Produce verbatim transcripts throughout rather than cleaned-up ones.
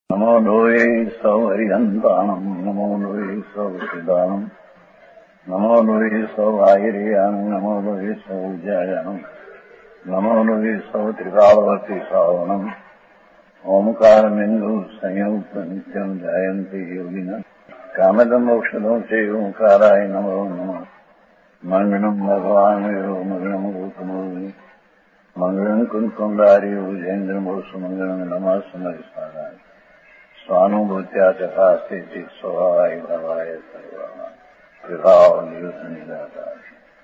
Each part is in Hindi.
नमो लोये सौहरिहन्ताणम् नमो लोये सौहृदानम् नमो लोये सौभागिर्यानम् नमो लोये सौजायानम् नमो लोये सौत्रिकालवती सावनम् ओंकारमिन्दु संयुक्त नित्यम् जायन्ति योगिनः कामदम् मोक्षदम् च ओंकाराय नमो नमः मङ्गलम् भगवान् वीरो मङ्गलम् रूपमोहि मङ्गलम् कुन्कुण्डारि उजेन्द्रमोसु मङ्गलम् नमः समरिसाराय स्वानुभूत्या चकास्ते स्वभावाय भवाय सर्वा विभाव नियुद्ध निराकार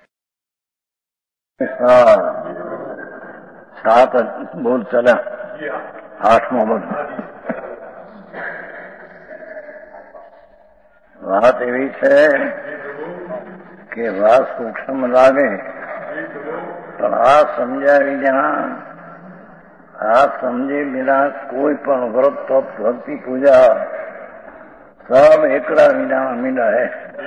सात बोल चला आठवां बोल વાત એવી છે કે વાત સૂક્ષ્મ લાગે પણ આ સમજ્યા વિના આ સમજે વિના કોઈ પણ વ્રત તપ ભક્તિ પૂજા सब एकड़ा मीना मीना है।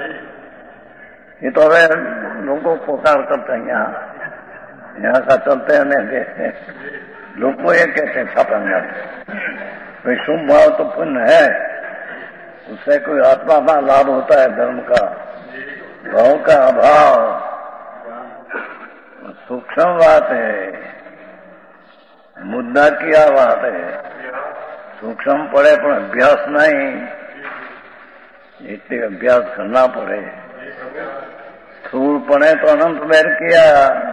ये तो હવે લોકો પોકાર કરते हैं यहाँ यहाँ का चलते हैं नहीं लोग ये कहते हैं छापेंगे भाई शुभ भाव तो पुण्य है, उससे कोई आत्मा का लाभ होता है, धर्म का भाव का अभाव सूक्ष्म बात है, मुद्दा क्या बात है। सूक्ष्म पड़े पर अभ्यास नहीं, इतने अभ्यास करना पड़े। स्थूल पड़े तो अनंत बैर किया,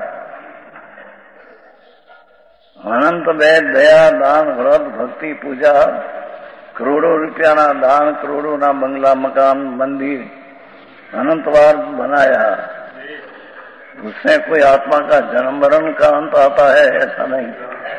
अनंत बैर दया दान व्रत भक्ति पूजा करोड़ों रुपया ना दान करोड़ों ना बंगला मकान मंदिर अनंत बार बनाया, उससे कोई आत्मा का जन्म मरण का अंत आता है ऐसा नहीं।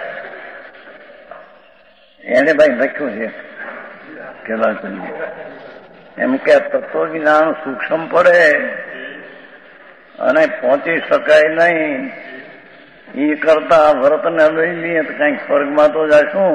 એને ભાઈ લખ્યું છે કેલા કરીએ એમ કે તત્વજ્ઞાન સૂક્ષ્મ પડે અને પહોંચી શકાય નહીં, એ કરતા વ્રતને લઈ લઈએ તો કંઈક સ્વર્ગમાં તો જશું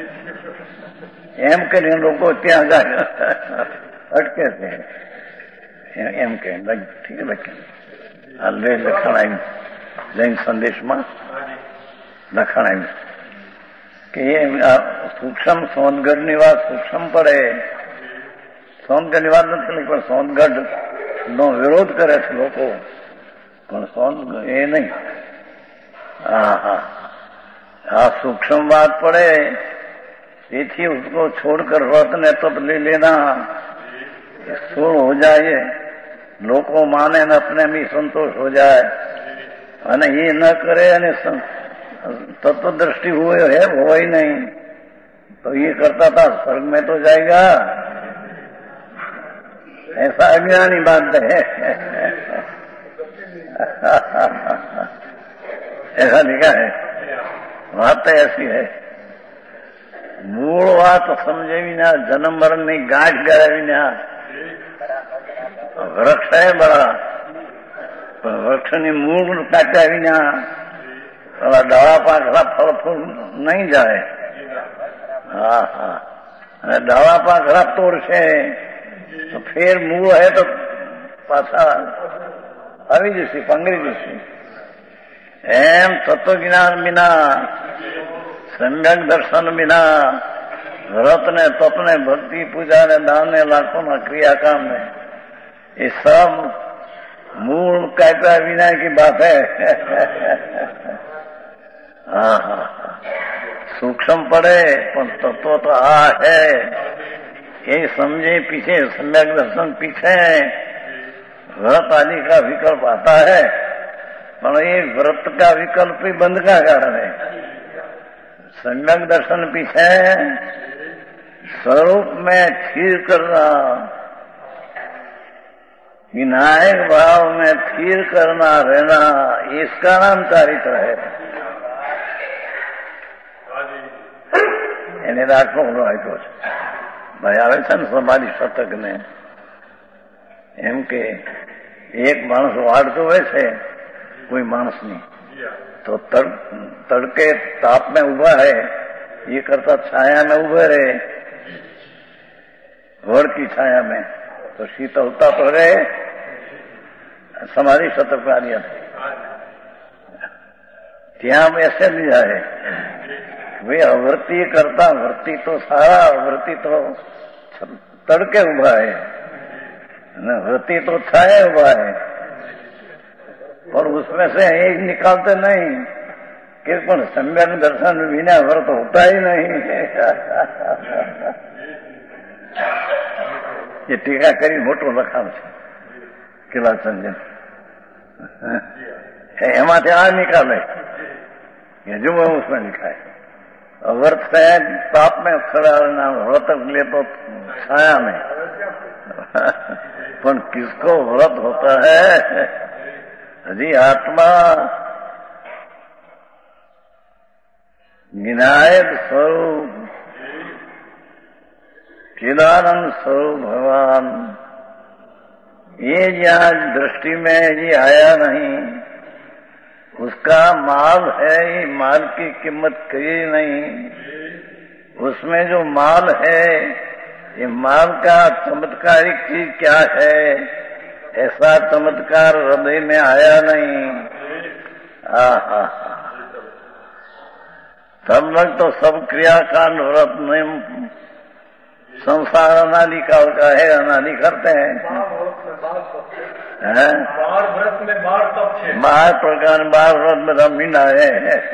એમ કરીને લોકો ત્યાં જાય અટકે છે એમ કે ઠીક લખ્યું આ લે લખાણ આવ્યું જૈન સંદેશમાં લખાણ આવ્યું કે સૂક્ષ્મ સોનગઢની વાત સૂક્ષ્મ પડે। સોનગઢની વાત નથી પણ સોનગઢ નો વિરોધ કરે છે લોકો, પણ સોન એ નહીં। હા હા આ सूक्ष्म बात पड़े, તેથી उसको छोड़कर व्रत ने तप ले लेना स्थूल हो जाए, લોકો माने न अपने में संतोष हो जाए, અને ये न करे અને तत्व दृष्टि हुए है वो ही नहीं तो ये करता था स्वर्ग में तो जाएगा, ऐसा अज्ञानी बात है। ऐसा लिखा है, बात तो ऐसी है। मूल बात समझे बिना जन्म मरण नहीं गांठ गए बिना वृक्ष है बड़ा, वृक्ष ने मूल काटा बिना डाला पाखड़ा फल फूल नहीं जाए। हाँ हाँ डाला पाखड़ा तोड़ से तो फिर मूल है तो पाछा આવી જશે પંગરી જશે। એમ તત્વ જ્ઞાન વિના સમ્યક દર્શન વિના વ્રત ને તપ ने भक्ति पूजा ने दान ने लाखों ना क्रियाकाम ने ये सब मूल काटा विना की बात है। हाँ हाँ सूक्ष्म पड़े पर तत्व तो आ है, ये समझे पीछे सम्यक दर्शन पीछे व्रत आदि का विकल्प आता है, पर ये व्रत का विकल्प ही बंद का कारण है। सम्यक दर्शन पीछे स्वरूप में स्थिर करना, विनायक भाव में स्थिर करना रहना, इसका नाम चारित्र है। એને રાખવો આપ્યો છે ભાઈ। આવે છે ને સમાધિ શતક ને એમ કે એક માણસ વાડ જોવે છે કોઈ માણસની તો તડકે તાપ में ઉભા है, ये करता छाया में उभे रहे वड़ की छाया में तो शीतलता तो रहे। समाधि शतक आ दिया ત્યાં ऐसे भी जाए वे अवृत्ति करता, वृत्ति तो सारा, वृत्ति तो तड़के उभा है, वृत्ति तो छाए हुआ है, और उसमें से एक निकालते नहीं कि पण सम्यक दर्शन बिना व्रत होता ही नहीं। ये टीका करी मोटो लखाव છે किला संजन એમાંથી આ निकाले, ये जो उसमें लिखा है व्रत है पाप में खड़ा रहना, व्रत ले तो छाया में, पर किसको व्रत होता है? जी आत्मा विनायक स्वरूप चिदानंद स्वरूप भगवान, ये जहाँ दृष्टि में ये आया नहीं, उसका माल है, ये माल की कीमत कही नहीं। उसमें जो माल है, ये माल का चमत्कारिक चीज क्या है, ऐसा चमत्कार हृदय में आया नहीं। आहा, सब लोग तो सब क्रियाकांड व्रत में संसार अनादिकाल का है, अनादि करते हैं। बार व्रत में बार तप है, बार प्रकार बार व्रत में रमीना है।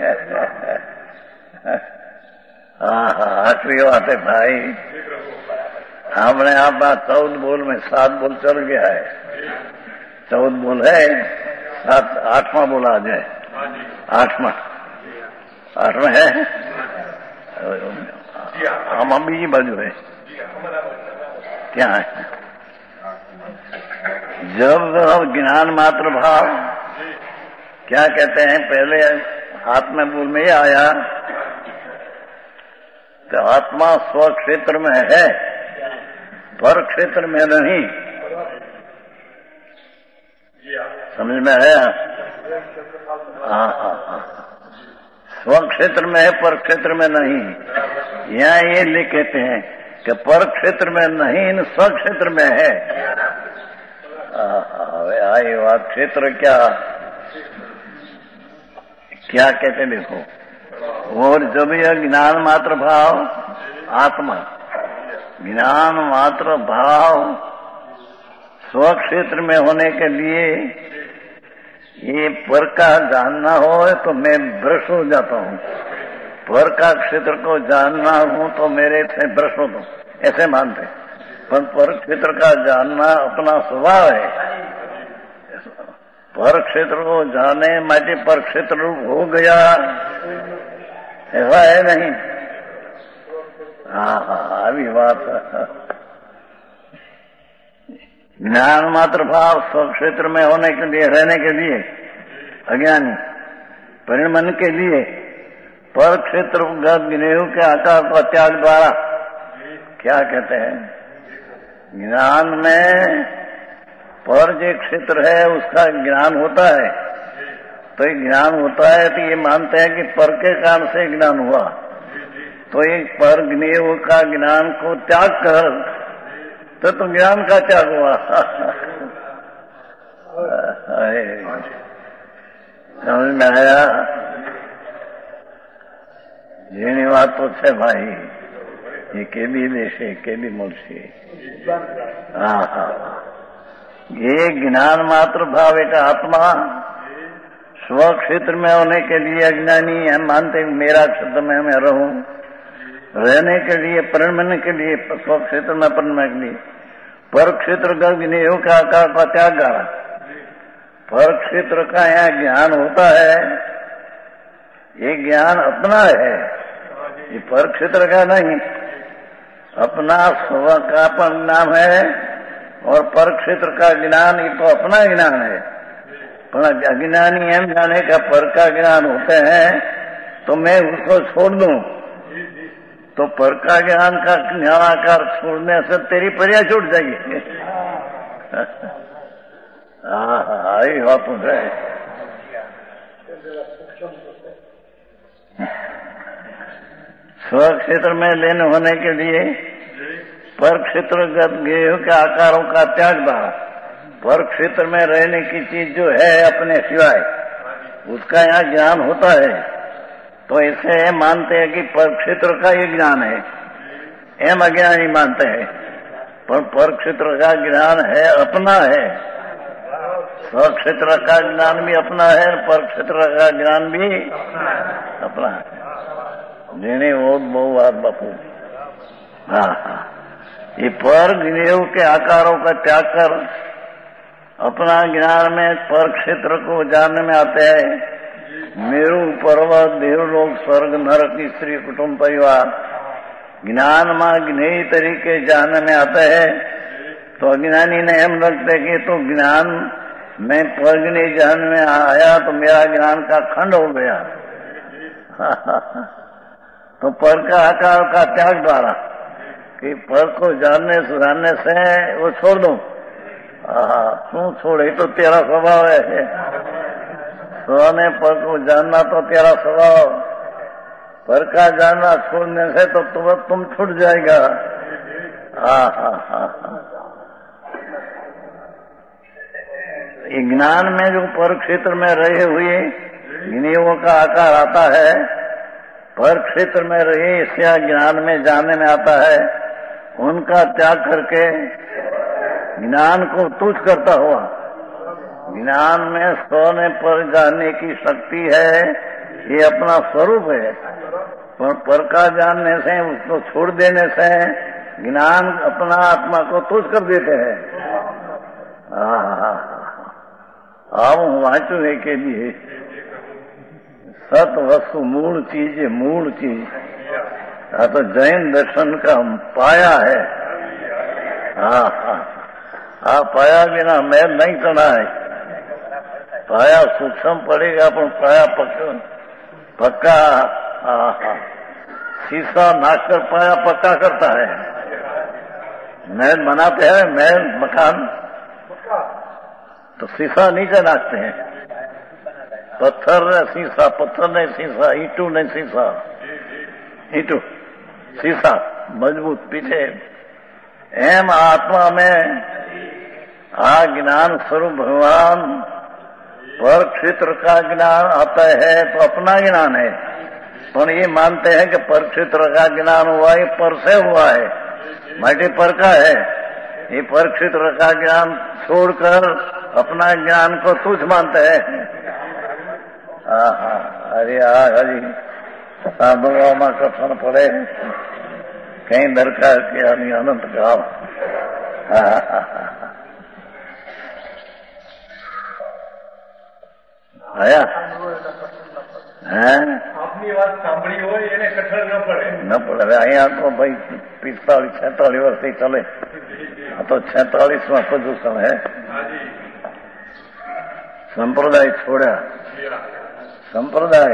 आखिरी बात है भाई, हमने आप चौदह बोल में सात बोल चल गया है, चौदह बोल है, सात आठवां बोल आ जाए, आठवां आठवां है, हम बीजी बाजू है, क्या है? जब ज्ञान मात्र भाव क्या कहते हैं, पहले आत्मा मूल में ही आया कि आत्मा स्व क्षेत्र में है, पर क्षेत्र में नहीं। समझ में आया? हाँ हाँ हाँ, स्व क्षेत्र में है, पर क्षेत्र में नहीं। यहाँ ये लिख कहते हैं कि पर क्षेत्र में नहीं, स्व क्षेत्र में है। आई बात, क्षेत्र क्या क्या कहते देखो, और जब यह ज्ञान मात्र भाव आत्मा, ज्ञान मात्र भाव स्व क्षेत्र में होने के लिए ये पर का जानना हो तो मैं भ्रष्ट हो जाता हूँ, पर का क्षेत्र को जानना हूँ तो मेरे से भ्रष्ट होता हूँ, ऐसे मानते। पर पर क्षेत्र का जानना अपना स्वभाव है, पर क्षेत्र को जाने माटे पर क्षेत्र रूप हो गया, ऐसा है नहीं। हाँ हाँ, अभी बात ज्ञान मात्र भाव स्व क्षेत्र में होने के लिए, रहने के लिए अज्ञानी परिणमन के लिए पर क्षेत्र ज्ञेय के आकार का त्याग द्वारा क्या कहते हैं, ज्ञान में पर जो क्षेत्र है उसका ज्ञान होता है, तो ये ज्ञान होता है तो ये मानते हैं कि पर के कारण से ज्ञान हुआ, तो एक पर ज्ञेय का ज्ञान को त्याग कर तो तो ज्ञान का त्याग हुआ। समझ में आया? જેની વાત તો છે ભાઈ, ये के भी देश है, के भी मुल्क है। हाँ हाँ, ये ज्ञान मात्र भाव एक आत्मा स्व क्षेत्र में होने के लिए अज्ञानी हम मानते मेरा क्षेत्र में मैं रहूं, रहने के लिए परिणमन के लिए स्व क्षेत्र में परिणमन के लिए पर क्षेत्र का ज्ञेय का आकार का त्याग गाड़ा, पर क्षेत्र का यहाँ ज्ञान होता है, ये ज्ञान अपना है, ये पर क्षेत्र का नहीं, अपना स्व का परिणाम है, और पर क्षेत्र का ज्ञान ये तो अपना ज्ञान है। पर अज्ञानी हम जाने का पर का ज्ञान होते हैं तो मैं उसको छोड़ दूं तो पर का ज्ञान का ज्ञानाकार छोड़ने से तेरी पर्या छूट जाएगी। हाँ हाँ, ये बात तो है। स्व क्षेत्र में लेने होने के लिए पर क्षेत्रगत ज्ञेय के आकारों का त्याग द्वारा पर क्षेत्र में रहने की चीज जो है अपने सिवाय उसका यहाँ ज्ञान होता है, तो इसे मानते हैं कि पर क्षेत्र का ये ज्ञान है, एम अज्ञानी मानते हैं। पर पर क्षेत्र का ज्ञान है, अपना है। स्व क्षेत्र का ज्ञान भी अपना है, पर क्षेत्र का ज्ञान भी अपना है। जेने वो बहु बात बापू। हाँ हाँ, ये पर ज्ञेय के आकारों का त्याग कर अपना ज्ञान में पर क्षेत्र को जानने में आते हैं। मेरु पर्वत देवलोक स्वर्ग नरक स्त्री कुटुंब परिवार ज्ञान मां ज्ञेय तरीके जानने में आते हैं। तो अज्ञानी ने हम रखते कि तो ज्ञान में पर ज्ञेय जानने में आया तो मेरा ज्ञान का खंड हो गया। तो पर का आकार का त्याग द्वारा कि पर को जानने सुधारने से वो छोड़ दो। तू छोड़े तो तेरा स्वभाव है, सोने पर को जानना तो तेरा स्वभाव, पर का जानना छोड़ने से तो तुम तुम छूट जाएगा। हाँ हाँ हाँ हाँ, ज्ञान में जो पर क्षेत्र में रहे हुए ज्ञेयों का आकार आता है, पर क्षेत्र में रहे इसका ज्ञान में जानने में आता है, उनका त्याग करके ज्ञान को तुच्छ करता हुआ, ज्ञान में सोने पर जानने की शक्ति है, ये अपना स्वरूप है। पर पर का जानने से, उसको छोड़ देने से ज्ञान अपना आत्मा को तुच्छ कर देते हैं। आप वाचु है के लिए सत वस्तु मूल चीज, मूल चीज हाँ तो जैन दर्शन का पाया है। हाँ हाँ हाँ, पाया बिना मैल नहीं चढ़ा है। पाया सूक्ष्म पड़ेगा पर पाया पक्का पक्का। हाँ हाँ, शीशा नाचकर पाया पक्का करता है। महल बनाते हैं, महल मकान तो शीशा नीचे नाचते हैं। पत्थर ने शीशा, पत्थर नहीं शीशा, ईंटू नहीं शीशा, ईंटू शीशा मजबूत पीछे। एम आत्मा में आ ज्ञान स्वरूप भगवान पर क्षेत्र का ज्ञान आता है तो अपना ज्ञान है। पर ये मानते हैं कि पर क्षेत्र का ज्ञान हुआ, ये पर से हुआ है, माटी पर का है। ये पर क्षेत्र का ज्ञान छोड़कर अपना ज्ञान को तुच्छ मानते हैं। हाँ हाँ, अरे हरी साधुओं में कथन पड़े कहीं दरकार किया नहीं अनंत काल। आया આપની વાત સાંભળી હોય એને કઠણ ન પડે ન પડે। અહીંયા તો ભાઈ પિસ્તાળીસ છેતાલીસ વર્ષથી ચાલે, આ તો છેતાલીસમાં પ્રદૂષણ है। संप्रदाय छोड़ा, संप्रदाय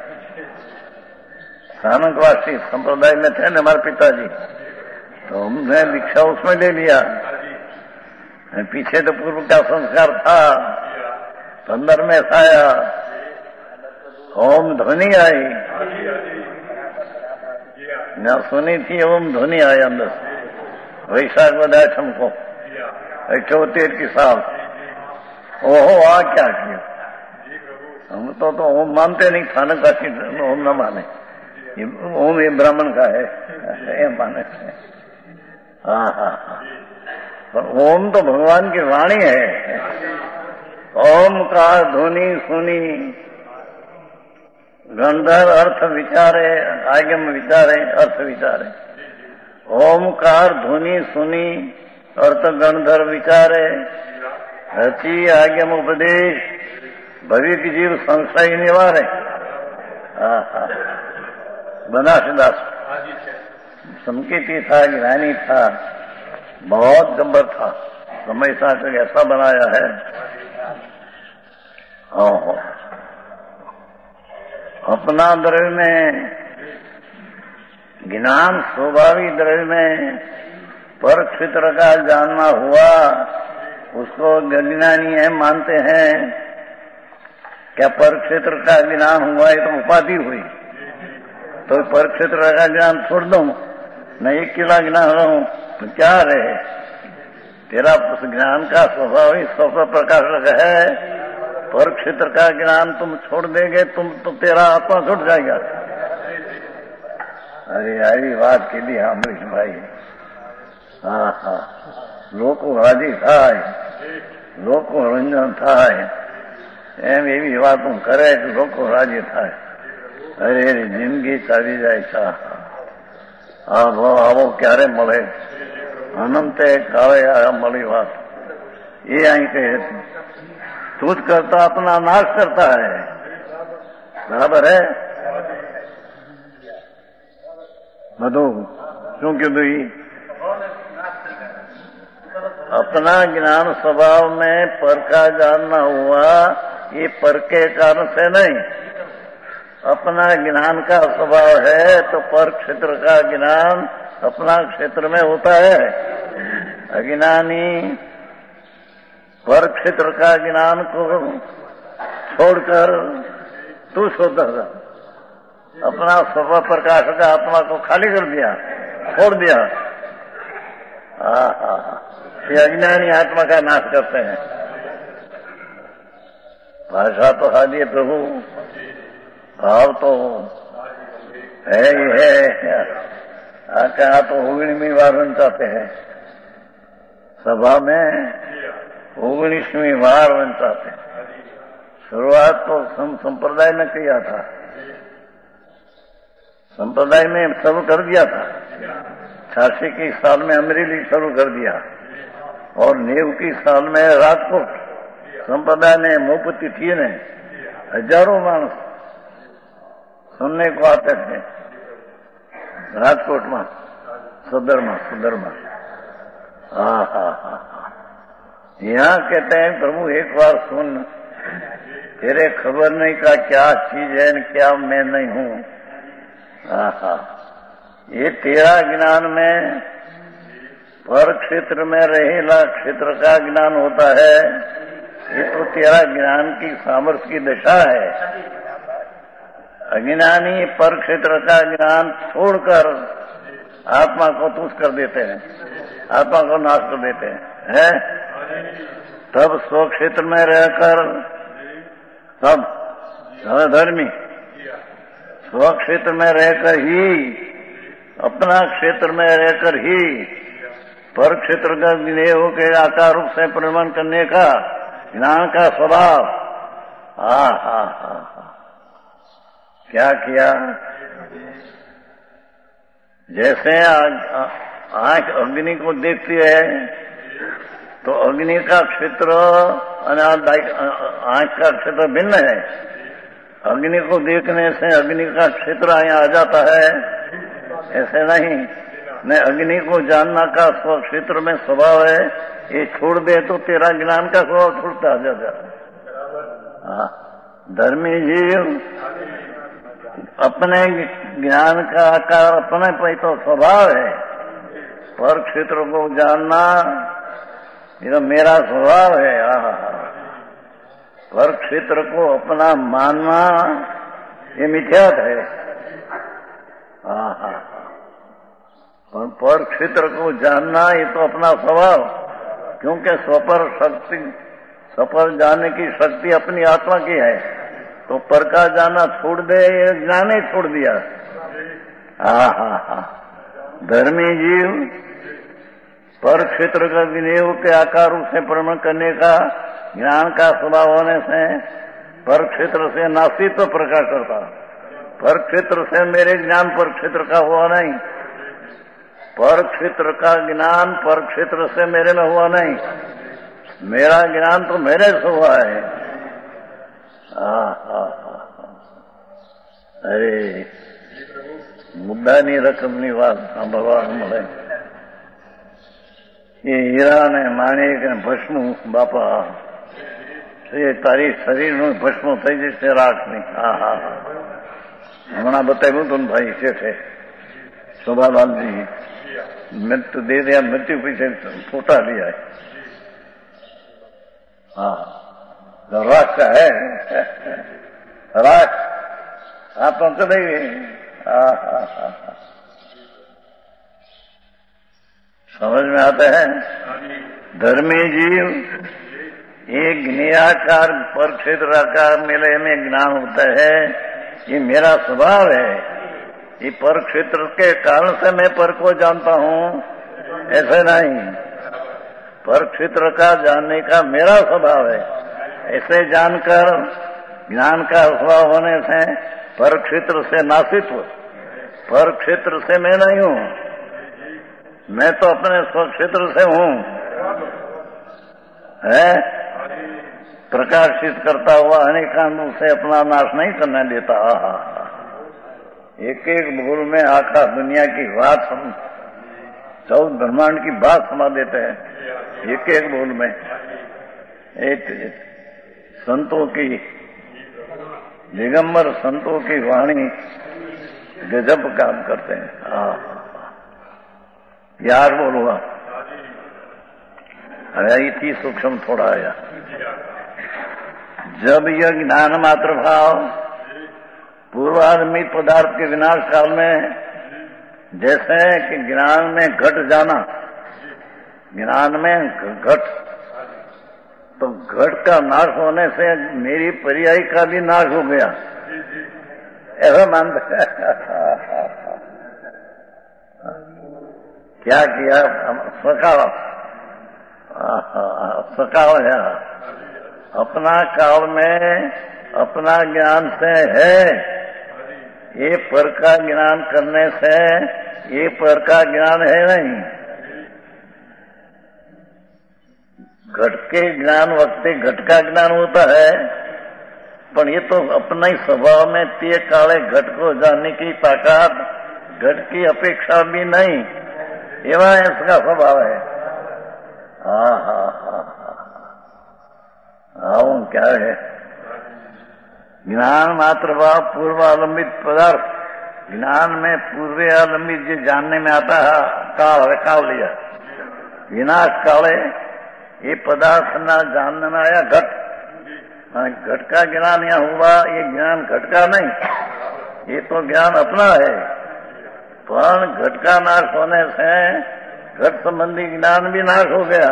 स्थानकवासी संप्रदाय में थे न हमारे पिताजी, तो हमने दीक्षा उसमें ले लिया। पीछे तो पूर्व का संस्कार था, अंदर में आया ओम ध्वनि आई, न सुनी थी ओम ध्वनि आई अंदर। वैशाख बधाए हमको अठोतेर की साल। ओहो आ क्या किया, हम तो तो ओम मानते नहीं, स्थानक का ओम न माने, ओम ये ब्राह्मण का है ये माने। हाँ हाँ हाँ, पर ओम तो भगवान की वाणी है। ओम का ध्वनि सुनी गंधर अर्थ विचारे, आगम विचारे अर्थ विचारे। ओमकार ध्वनि सुनी अर्थ गंधर विचारे, रची आगम उपदेश भविक जीव संशय निवारे। बनासदास संकेती था, ज्ञानी था, बहुत गंभीर था, समय साथ ऐसा बनाया है। ओहो, अपना द्रव्य में ज्ञान स्वाभाविक द्रव्य में पर क्षेत्र का जानना हुआ, उसको ज्ञानी है मानते हैं। क्या पर क्षेत्र का ज्ञान हुआ है तो उपाधि हुई, तो पर क्षेत्र का ज्ञान छोड़ दो, मैं एक किला ज्ञान रहूं तो क्या रहे। तेरा उस ज्ञान का स्वाभाविक स्वप्न प्रकाशक है, पर क्षेत्र का ज्ञान तुम छोड़ देंगे तुम तो तेरा आत्मा छूट जाएगा। અરે આવી વાત કીધી અમરીશભાઈ. હા હા, લોકો રાજી થાય, લોકો રંજન થાય, એમ એવી વાતો કરે કે લોકો રાજી થાય. અરે એની જિંદગી ચાલી જાય છે. આ ભાવ આવો ક્યારે મળે? અનંતે કાળે આ મળી વાત. એ અહીં કહે તુજ કરતા अपना नाश करता है. બરાબર હે બધું શું કીધું? ઈ अपना ज्ञान स्वभाव में पर का जानना हुआ, ये पर के कारण से नहीं. अपना ज्ञान का स्वभाव है तो पर क्षेत्र का ज्ञान अपना क्षेत्र में होता है. अज्ञानी पर क्षेत्र का ज्ञान को छोड़कर तू सोता था, अपना स्वभाव प्रकाश का आत्मा को खाली कर दिया, छोड़ दिया. हाँ हाँ हाँ, ये अज्ञानी आत्मा का नाश करते हैं. भाषा तो हालिए प्रभु, भाव तो है ही है. कहा तो ओगणीसवीं बार वंचाते हैं सभा में, ओगणीसवीं बार वंचाते हैं. शुरुआत तो सम संप्रदाय ने किया था, संप्रदाय में शुरू कर दिया था. छियासी की साल में अमरेली शुरू कर दिया और नेव की साल में राजकोट संप्रदाय ने मोहपति थी ने हजारों मानस सुनने को आते थे. राजकोट में सदर में सदर में हाँ हाँ हाँ हाँ. यहाँ कहते हैं प्रभु एक बार सुन, तेरे खबर नहीं का क्या चीज है न क्या मैं नहीं हूँ. हाँ हाँ, ये तेरा ज्ञान में पर क्षेत्र में रहेला क्षेत्र का ज्ञान होता है. ये तो तेरा ज्ञान की सामर्थ्य की दशा है. अज्ञानी पर क्षेत्र का ज्ञान छोड़कर आत्मा को तुच्छ कर देते हैं, आत्मा को नाश कर देते हैं, है? तब स्व क्षेत्र में रहकर तब धर्मी स्व क्षेत्र में रहकर ही, अपना क्षेत्र में रहकर ही पर क्षेत्र का विनेह के आकार रूप से परिमाण करने का ज्ञान का स्वभाव. हा हा हा हा, क्या किया? जैसे आंख अग्नि को देखती है तो अग्नि का क्षेत्र और आंख का क्षेत्र भिन्न है. अग्नि को देखने से अग्नि का क्षेत्र यहाँ आ जाता है, ऐसे नहीं. न अग्नि को जानना का स्व क्षेत्र में स्वभाव है, ये छोड़ दे तो तेरा ज्ञान का स्वभाव छूटता आ जाता है. हाँ, धर्मी जीव अपने ज्ञान का आकार अपने पे तो स्वभाव है. पर क्षेत्र को जानना ये तो मेरा स्वभाव है. हाँ, पर क्षेत्र को अपना मानना ये मिथ्यात है. हाँ हाँ, पर क्षेत्र को जानना ये तो अपना स्वभाव, क्योंकि स्वपर शक्ति, स्वपर जानने की शक्ति अपनी आत्मा की है. तो पर का जाना छोड़ दे, ये ज्ञान ही छोड़ दिया. हाँ हाँ हाँ, धर्मी जीव पर क्षेत्र का विनेह के आकार रूप से परिमाण करने का ज्ञान का स्वभाव होने से पर क्षेत्र से नास्तित्व प्रकाश करता. पर क्षेत्र से मेरे ज्ञान पर क्षेत्र का हुआ नहीं, पर क्षेत्र का ज्ञान पर क्षेत्र से मेरे में हुआ नहीं. मेरा ज्ञान तो मेरे से हुआ है. હા હા હા, અરે મુદ્દાની રકમની વાત સાંભળવા મળે. એ હીરા ને માણેક ને ભસ્મ, બાપા એ તારી શરીરનું ભસ્મ થઈ જશે રાખની. હા હા હા, હમણાં બતાવ્યું હતું ને ભાઈ શેઠે શોભાલાલજી, મૃત્યુ દે દિયા, મૃત્યુ પીછે ફોટા लिया. हाँ, राख का है, राख आप तो नहीं. समझ में आता है? धर्मी जीव एक निराकार पर क्षेत्र आकार मेले में ज्ञान होता है, ये मेरा स्वभाव है. ये पर क्षेत्र के कारण से मैं पर को जानता हूँ, ऐसे नहीं। पर क्षेत्र का जानने का मेरा स्वभाव है। ऐसे जानकर ज्ञान का स्वभाव होने से पर क्षेत्र से नासित हो, पर क्षेत्र से मैं नहीं हूँ। मैं तो अपने स्व क्षेत्र से हूँ, है प्रकाशित करता हुआ अनेकांतों से अपना नाश नहीं करने देता। एक एक भूल में आखा दुनिया की बात हम चौथ ब्रह्मांड की बात सुना देते हैं, एक एक भूल में। एक संतों की, दिगंबर संतों की वाणी गजब काम करते हैं। हाँ, यार बोलूंगा, अरे थी सूक्ष्म थोड़ा आया। जब यह ज्ञान मात्र भाव पूर्वाधमिक पदार्थ के विनाश काल में, जैसे कि ज्ञान में घट जाना, ज्ञान में घट, तो घट का नाश होने से मेरी पर्यायी का भी नाश हो गया, ऐसा मानते हैं। क्या किया? सकाल सकाल है अपना काल में, अपना ज्ञान से है। ये पर का ज्ञान करने से ये पर का ज्ञान है नहीं। घट के ज्ञान वक्ते घट का ज्ञान होता है, पर ये तो अपना ही स्वभाव में ते काले घट को जानने की ताकत घट की अपेक्षा भी नहीं, एवं इसका स्वभाव है। हाँ हाँ हाँ हाँ, क्या है? ज्ञान मात्र भाव पूर्वालंबित पदार्थ, ज्ञान में पूर्व आलंबित जो जानने में आता है काल है, काल लिया विनाश काल है। ये पदार्थ ना जानने में आया घट, घट का ज्ञान यहाँ हुआ, ये ज्ञान घट का नहीं, ये तो ज्ञान अपना है। पर घट का नाश होने से घट संबंधी ज्ञान भी नाश हो गया,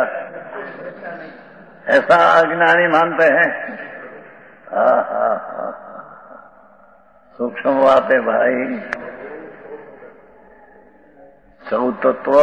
ऐसा अज्ञानी मानते हैं। हाँ हाँ हाँ, सूक्ष्म बात है भाई। चौतत्व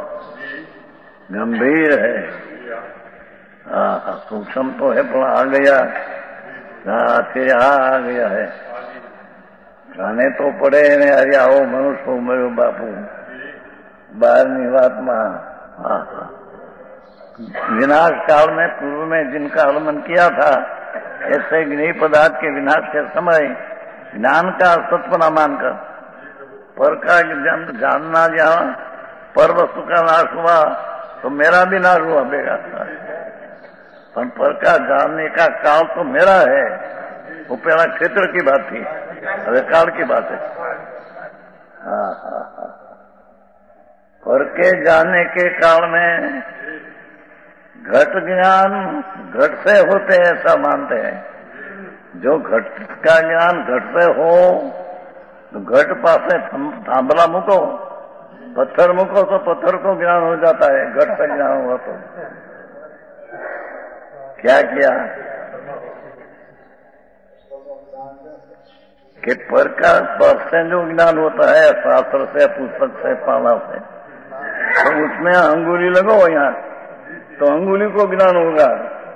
गंभीर है। हाँ, सूक्ष्म तो है, पर आ गया फिर आ गया है। खाने तो पड़े ने, अरे आओ मनुष्य हो मेरे बापू, बाहरनी बात में। हाँ हाँ, विनाश काल में पूर्व में जिनका आगमन किया था, ऐसे ज्ञेय पदार्थ के विनाश के समय ज्ञान का सत्व न मानकर पर का जानना, जहाँ पर वस्तु का नाश हुआ तो मेरा भी नाश हुआ बेगा। पर पर का जानने का काल तो मेरा है, वो पहला क्षेत्र की बात थी, अरे काल की बात है। हाँ हाँ हाँ, पर के जानने के काल में घट ज्ञान घट से होते हैं, ऐसा मानते हैं। जो घट का ज्ञान घट से हो तो घट पासे थांबला मुको, पत्थर मुको तो पत्थर को ज्ञान हो जाता है। घट से ज्ञान हुआ तो क्या किया कि पर का पर से जो ज्ञान होता है शास्त्र से, पुस्तक से, पाला से, तो उसमें अंगुली लगो यहाँ तो अंगुली को ज्ञान होगा।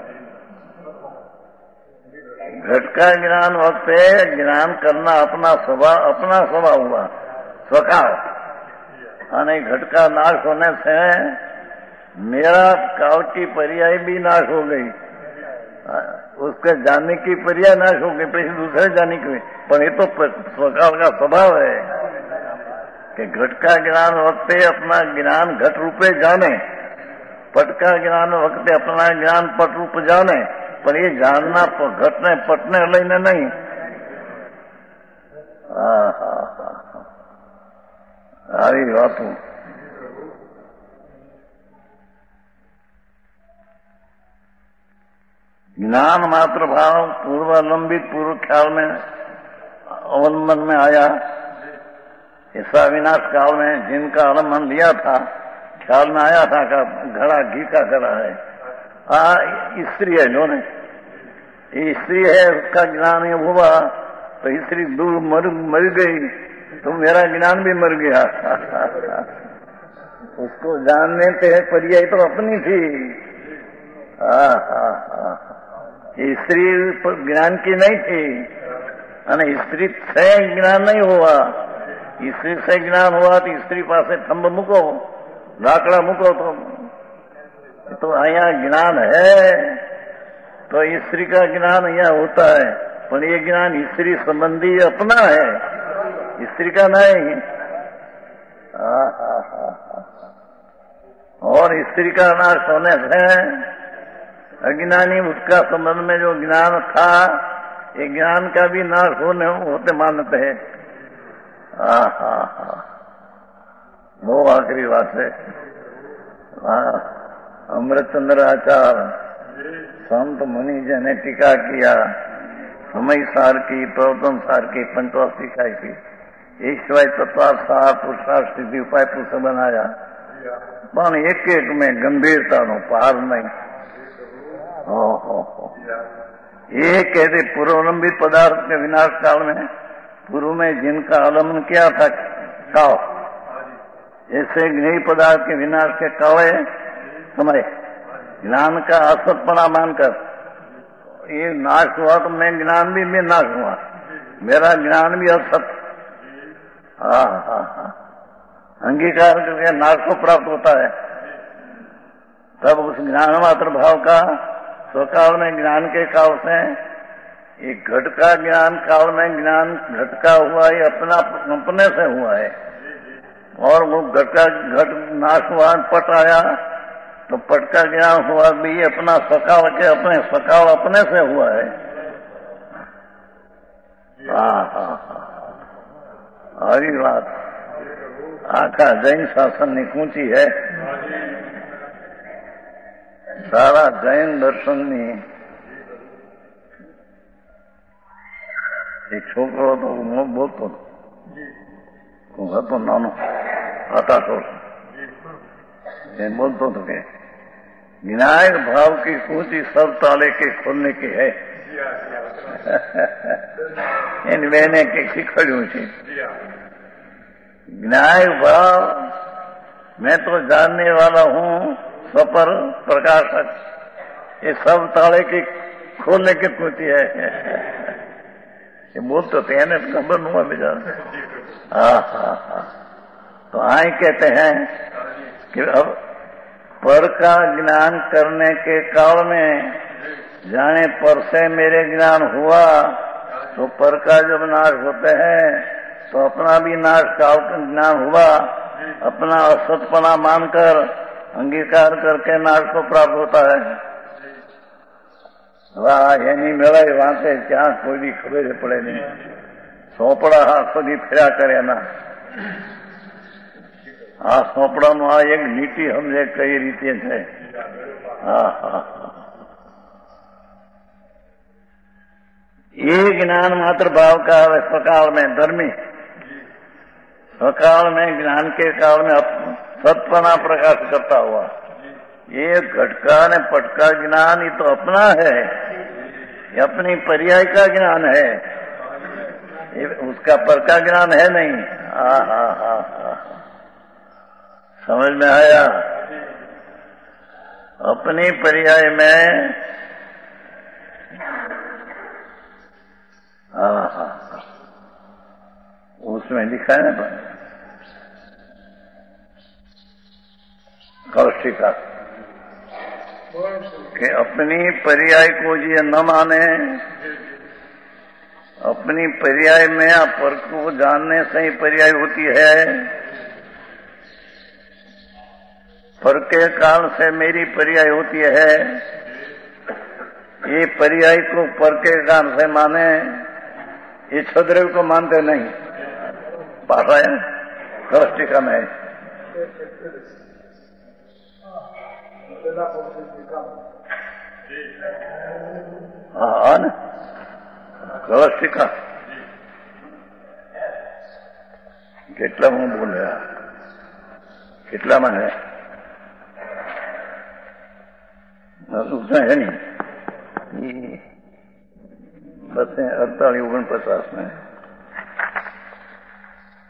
घट का ज्ञान वक्त है, ज्ञान करना अपना स्वभाव, अपना स्वभाव हुआ स्वकाल। यानी घट का नाश होने से मेरा काल की पर्याय भी नाश हो गई, उसके जानने की पर्याय नाश हो गई, फिर दूसरे जानने की। पर ये तो स्वकाल का स्वभाव है कि घट का ज्ञान वक्त अपना ज्ञान घट रूपे जाने, पट का ज्ञान वक्त अपना ज्ञान पट रूप जाने, पर ये जानना घटने पटने लेने नहीं। हाँ हाँ हाँ, सारी बातों ज्ञान मात्र भाव पूर्वालंबित पूर्व ख्याल में अवलंबन में आया। ऐसा विनाश काल में जिनका अवलंबन लिया था, ख्याल में आया था का घड़ा घी का घड़ा है। हाँ, स्त्री है जो ने, स्त्री है, उसका ज्ञान हुआ तो स्त्री दूर मर मर गई, तो मेरा ज्ञान भी मर गया। उसको जानने से पर्याय तो अपनी थी। हाँ हाँ हाँ, स्त्री ज्ञान की नहीं थी, અને स्त्री से ज्ञान नहीं हुआ। स्त्री से ज्ञान हुआ तो स्त्री पासे थंब મૂકો, लाकड़ा મૂકો तो तो यहाँ ज्ञान है, तो स्त्री का ज्ञान यहाँ होता है, पर ये ज्ञान स्त्री संबंधी अपना है, स्त्री का नहीं। हाँ हाँ हाँ, और स्त्री का नाश होने से अज्ञानी उसका संबंध में जो ज्ञान था, ये ज्ञान का भी नाश होने होते मानते हैं। हाँ हाँ हाँ, वो आखिरी बात है। हाँ, अमृतचंद्र आचार्य संत मुनि जने टीका किया, समय सार की, प्रवर्तन सार की, पंचवार्षिका की, ईश्वर तत्वार सार पुरुषार्थ सिद्धि उपाय पुस्तक बनाया, પણ एक एक में गंभीरता नो पार नहीं। हो हो हो, ये कहते पूर्वलंबित पदार्थ के विनाश काल में, पूर्व में जिनका आलम्बन किया था काल, ऐसे ज्ञेय पदार्थ के विनाश के काले समय ज्ञान का असतपणा मानकर ये नाश हुआ, तो मैं ज्ञान भी मैं नाश हुआ, मेरा ज्ञान भी असत। हाँ हाँ हाँ, अंगीकार करके नाश को प्राप्त होता है। तब उस ज्ञान मात्र भाव का स्वकाल में ज्ञान के काल से, ये घट का ज्ञान काल में ज्ञान घट का हुआ, ये अपना अपने से हुआ है। और वो घट का घट नाश हुआ, पट आया, तो पट का ज्ञान हुआ भी अपना सकाल के अपने सकाल अपने से हुआ है। हाँ हाँ हाँ, આવી વાત આખા જૈન શાસન ની કૂંચી है। सारा जैन दर्शन ની एक छोकरो तो बोलतो હતો નાનો આટા સોળ, बोलतो तो के विनायक भाव की कूंची सब ताले के खोलने की है। इन मैंने के शिखड़ू थी विनायक भाव, मैं तो जानने वाला हूँ स्वपर प्रकाशक, ये सब ताले की खोलने की कूंची है। ये बोलते थे ना, खबर हुआ बेचारा। हाँ हाँ हाँ, तो आई कहते हैं कि अब पर का ज्ञान करने के काल में जाने पर से मेरे ज्ञान हुआ, तो पर का जब नाश होते हैं तो अपना भी नाश काल का ज्ञान हुआ, अपना असतपना मानकर अंगीकार करके नाश को प्राप्त होता है। वाह, ये नहीं मिला वहां से क्या कोई भी खबर पड़े नहीं, सोपड़ा आखो दी फिरा करे ना। आ सोपड़ा नु आ एक नीति हमने कई रीते है। हाँ हाँ, ये ज्ञान मात्र भाव का है स्वकाल में धर्मी, स्वकाल में ज्ञान के काल में सत्पना प्रकाश करता हुआ। ये घटका ने पटका ज्ञान ये तो अपना है, ये अपनी पर्याय का ज्ञान है, ये उसका पर का ज्ञान है नहीं। हाँ हाँ हाँ हाँ, समझ में आया? अपनी पर्याय में हाँ हाँ, उसमें लिखा है ना कौशिका कि अपनी पर्याय को ये न माने, अपनी पर्याय में पर को जानने से ही पर्याय होती है। पर के काल से मेरी पर्याय होती है, ये पर्याय को पर के काल से माने, ये छद्रव्य को मानते नहीं। पाठा है कौशिका में हाँ न कौशिका કેટલા હું બોલ્યા કેટલામાં है नुकसान है नहीं, बस अड़तालीस ओगन पचास में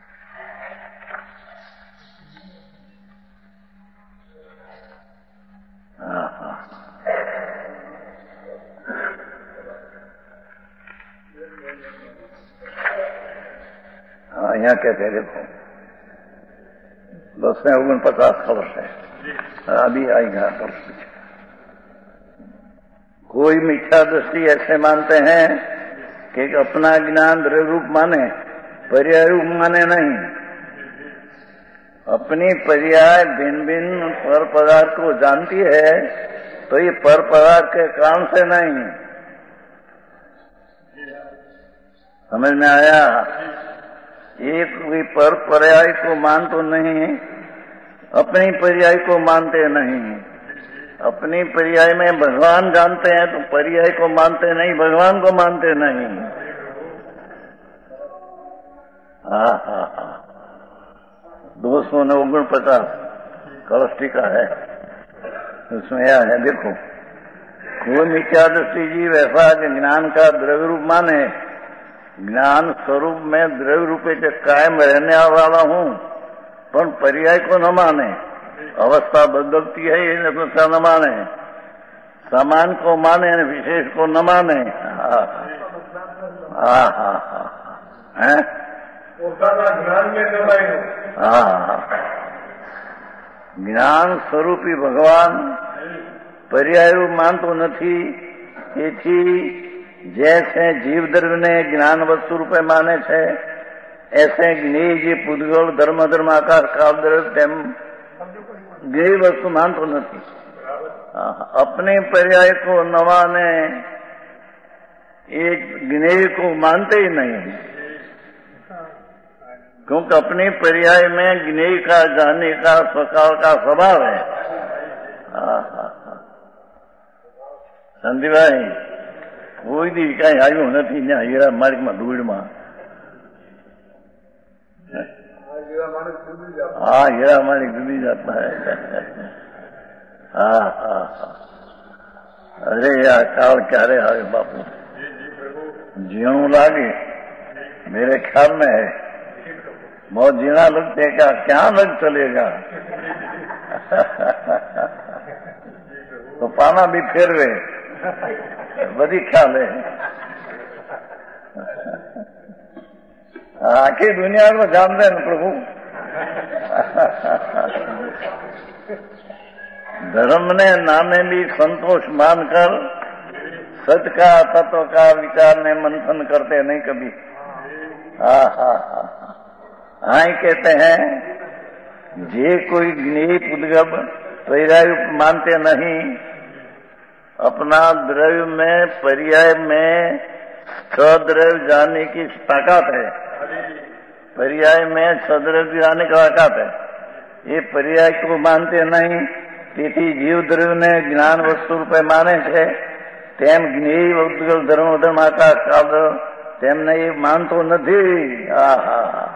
यहाँ कहते देखो दस में ओगन पचास वर्ष है, अभी आएगा वर्ष। कोई मिथ्या दृष्टि ऐसे मानते हैं कि अपना ज्ञान द्रव्य रूप माने, पर्याय रूप माने नहीं। अपनी पर्याय भिन्न भिन्न पर पदार्थ को जानती है, तो ये पर पदार्थ के काम से नहीं। समझ में आया? एक भी पर पर्याय को मान तो नहीं, अपनी पर्याय को मानते नहीं। अपनी पर्याय में भगवान जानते हैं तो पर्याय को मानते नहीं, भगवान को मानते नहीं। हाँ हाँ हाँ, दो सौ ने ओगन पचास कलश टीका है, उसमें यह है देखो, कोई मिथ्या दृष्टि जीव ऐसा कि ज्ञान का द्रव्य रूप माने, ज्ञान स्वरूप में द्रव्य रूपे से कायम रहने वाला हूँ, पर पर्याय को न माने। अवस्था बदलती है ये न माने, समान को माने विशेष को न माने। हाँ हाँ हाँ है, ज्ञान में न हाँ, જ્ઞાન સ્વરૂપી ભગવાન પર્યાય રૂપ માનતો નથી, તેથી जैसे जीव द्रव्य ने ज्ञान वस्तु रूपे माने छे, ऐसे ज्ञेय जी पुद्गल धर्म धर्म आकार काल द्रव्य तेम ज्ञेय वस्तु मानतो नहीं। अपने पर्याय को न माने, एक ज्ञेय को मानते ही नहीं, क्योंकि अपने पर्याय में ज्ञेय का जानने का स्वकाल का स्वभाव है। संदीप भाई कोई दी कहीं आयु नहीं ने हीरा मार्ग में धूल में, हाँ हीरा मार्ग डूबी जाता है। हाँ हाँ हाँ, अरे यार काल क्यारे आवे बापू, जीणु लागे मेरे ख्याल में है, बहुत जीना लगते क्या क्या लग चलेगा। तो पाना भी फेरवे बड़ी ख्याल है। आखिर दुनिया को जानते हैं प्रभु। धर्म ने नामे भी संतोष मानकर सत्य का तत्व का विचार ने मंथन करते नहीं कभी। हाँ हाँ हाँ हाँ, कहते हैं जे कोई ज्ञेय पुद्गल पर्याय मानते नहीं, अपना द्रव्य में पर्याय में सद्रव्य जानने की ताकत है, पर्याय में सद्रव्य जानने की ताकत है, ये पर्याय को मानते नहीं, તેથી जीव द्रव्य ने ज्ञान वस्तु रूपे माने छे, तेम ज्ञेय पुद्गल धर्म धर्म आकार काल तेમને એ માનતો નથી। આહા,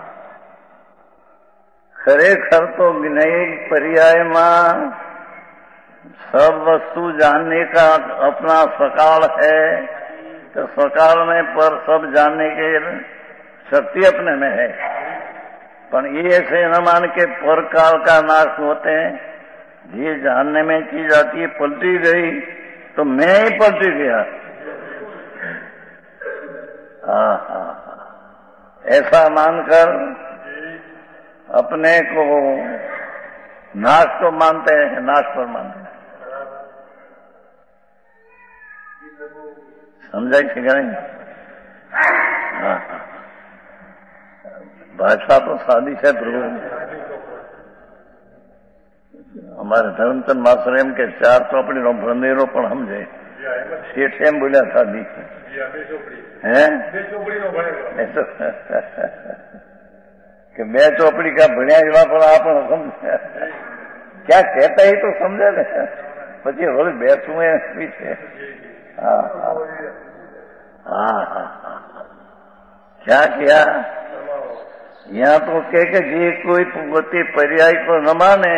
खरेखर तो ज्ञेय पर्याय में सब वस्तु जानने का अपना स्वकाल है, तो स्वकाल में पर सब जानने की शक्ति अपने में है। पर ये ऐसे न मान के पर काल का नाश होते हैं, ये जानने में चीज आती है पलटी गई तो मैं ही पलटी गया। हाँ हाँ, ऐसा मानकर अपने को नाश को मानते हैं, नाश पर मानते हैं। समझाई कि नहीं? हाँ, भाषा तो सादी है प्रभु। हमारे धर्मचंद मास्टर के चार चौपड़ी नो भ्रंदेरो पण समझे, सेठ एम बोलिया सादी है कि मैं चौपड़ी का भणिया जवा पर आप समझे क्या कहता ही तो समझे ने, पची रोज बैठू है पीछे। हाँ हाँ हाँ हाँ, क्या किया यहाँ तो कह के जे कोई पोते पर्याय को न माने,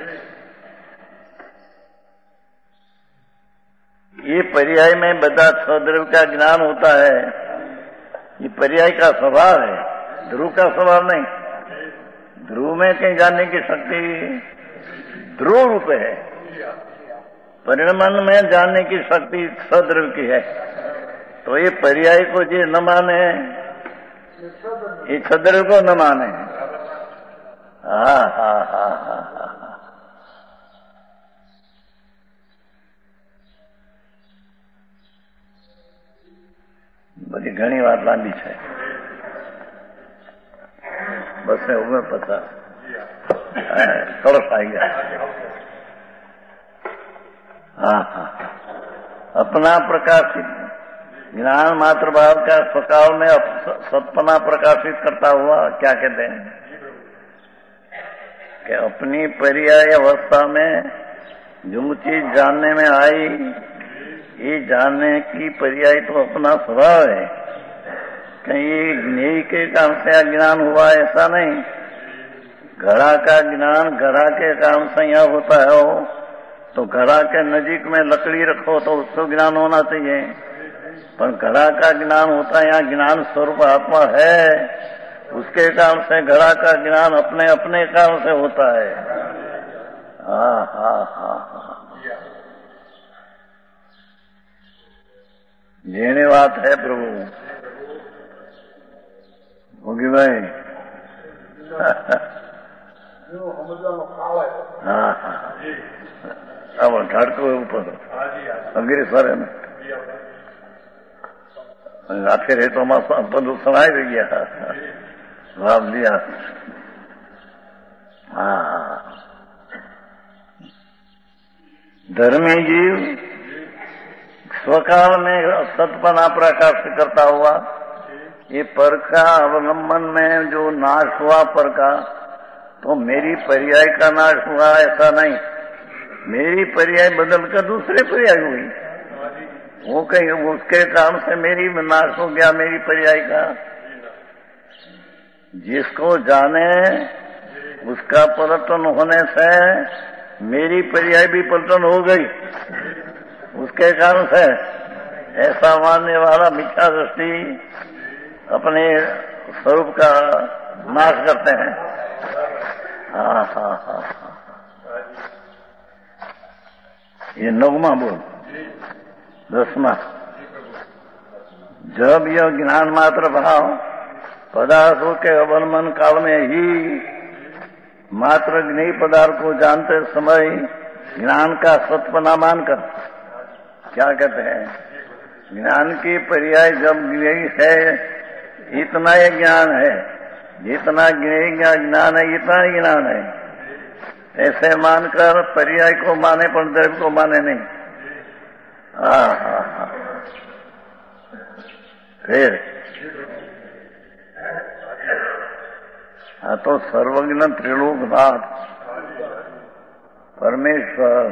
ये पर्याय में बदा सद्रव्य का ज्ञान होता है, ये पर्याय का स्वभाव है, ध्रुव का स्वभाव नहीं। ध्रुव में कहीं जानने की शक्ति ध्रुव रूप है, परिणमन में जानने की शक्ति सद्रव्य की है। तो ये पर्याय को जे न माने, ये छदर को न माने। हा हा हा हा हा बड़ी घनी बात लांबी है, बस में उम्र पता तरस आई गया। हाँ हाँ अपना प्रकाशित ज्ञान मात्र भाव का स्वकाल में सपना प्रकाशित करता हुआ क्या कहते हैं कि अपनी पर्याय अवस्था में जो चीज जानने में आई, ये जानने की पर्याय तो अपना स्वभाव है। कहीं ज्ञेय के काम से अज्ञान हुआ ऐसा नहीं। घड़ा का ज्ञान घड़ा के काम से यह होता है हो, तो घड़ा के नजीक में लकड़ी रखो तो उसको ज्ञान होना चाहिए, पर घड़ा का ज्ञान होता है यहाँ ज्ञान स्वरूप आत्मा है, उसके कारण से घड़ा का ज्ञान अपने अपने कारण से होता है। हाँ हाँ हाँ हाँ जेने बात है प्रभु होगी भाई। हाँ हाँ अब ढाड़को ऊपर अग्रेसर है ना आखिर है तो हमारा पद सुनाई दे गया भाव लिया। हाँ धर्मी जीव स्वकाल में सतपना प्रकाश करता हुआ ये पर का अवलंबन में जो नाश हुआ पर का, तो मेरी पर्याय का नाश हुआ ऐसा नहीं, मेरी पर्याय बदलकर दूसरे पर्याय हुई, वो कहीं उसके काम से मेरी नाश हो गया मेरी पर्याय का। जिसको जाने उसका पलटन होने से मेरी पर्याय भी पलटन हो गई उसके कारण से। ऐसा मानने वाला मिथ्या दृष्टि अपने स्वरूप का नाश करते हैं। हाँ हाँ हाँ हाँ ये नवमा बोल दसमा। जब यह ज्ञान मात्र भाव पदार्थों के अवलंबन काल में ही मात्र ज्ञेय पदार्थ को जानते समय ज्ञान का सत्पना मानकर, क्या कहते हैं, ज्ञान की पर्याय जब ज्ञेय है इतना ही ज्ञान है, जितना ज्ञेय ज्ञान है इतना ही ज्ञान है, ऐसे मानकर पर्याय को माने पर द्रव्य को माने नहीं। हाँ हाँ हाँ फिर हाँ तो सर्वज्ञ त्रिलोकनाथ परमेश्वर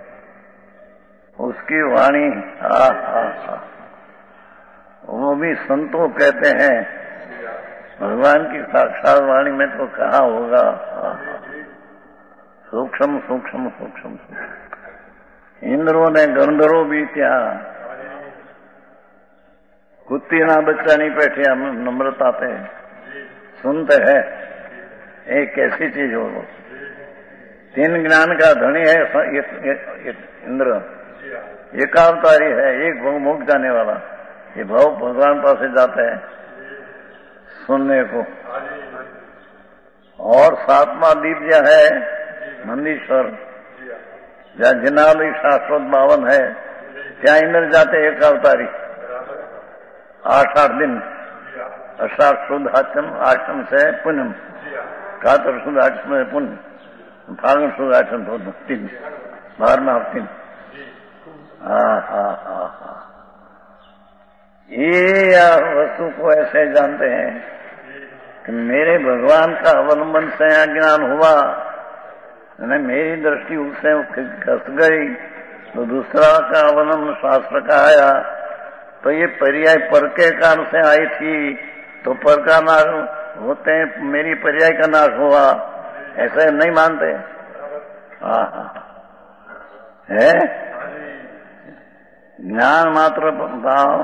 उसकी वाणी हाँ हाँ हाँ वो भी संतों कहते हैं भगवान की साक्षात वाणी में तो कहा होगा। हाँ हाँ सूक्ष्म सूक्ष्म सूक्ष्म सूक्ष्म इंद्रों ने गंधर्व भी त्या कुत्ती ना बच्चा नहीं बैठे नम्रता पे सुनते हैं एक कैसी चीज हो। तीन ज्ञान का धनी है इंद्र, एकावतारी है, एक मुख जाने वाला, ये भाव भगवान पास जाते हैं सुनने को। और सातवां दिव्य है नंदीश्वर, जहाँ जिनाली शाश्वत बावन है, ત્યાં इंद्र जाते एक अवतारी आठ आठ दिन अषाढ़ शुद्ध आचम आचम से पुण्यम, कातर शुद्ध आचम से पुण्य, फागुन शुद्ध आचम तो तीन बारह में तीन। हाँ हाँ हाँ हाँ ये वस्तु को ऐसे जानते हैं कि मेरे भगवान का अवलंबन से अज्ञान हुआ, मेरी दृष्टि उससे खस गई तो दूसरा का अवलंबन शास्त्र का आया, तो ये पर्याय पर के कारण से आई थी, तो पर का नाश होते मेरी पर्याय का नाश हुआ, ऐसे नहीं मानते। हाँ हाँ है ज्ञान मात्र भाव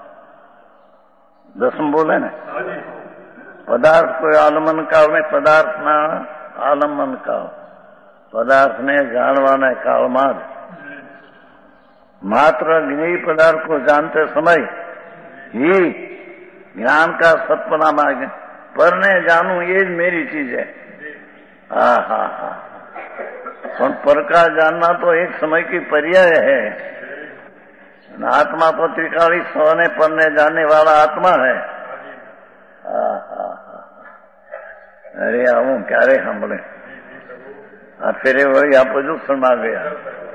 दसम बोले ना, पदार्थ को आलम्बन काल में पदार्थ ना आलम्बन काल, पदार्थ ने जानवाने काल मार मात्र ज्ञेय पदार्थ को जानते समय ही ज्ञान का सत्पना मार्ग पर ने जानू ये જ मेरी चीज है। हा हा हा पर पर का जानना तो एक समय की पर्याय है। आत्मा तो त्रिकाली स्वने परने जानने वाला आत्मा है। हा हा हा अरे आऊं क्यारे सांभळे आ फेरे वही आप जो सुना गया